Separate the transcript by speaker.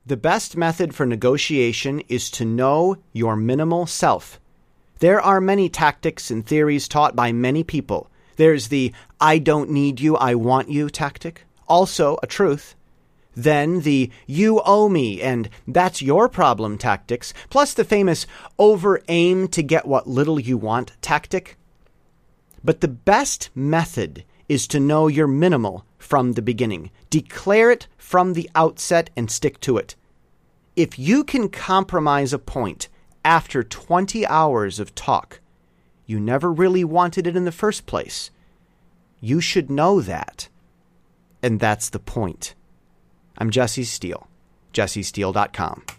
Speaker 1: The best method for negotiation is to know your minimal self. There are many tactics and theories taught by many people. There's the I don't need you, I want you tactic, also a truth. Then the you owe me and that's your problem tactics, plus the famous over-aim to get what little you want tactic. But the best method is to know your minimal from the beginning. Declare it from the outset and stick to it. If you can compromise a point after 20 hours of talk, you never really wanted it in the first place. You should know that. And that's the point. I'm Jesse Steele, jessesteele.com.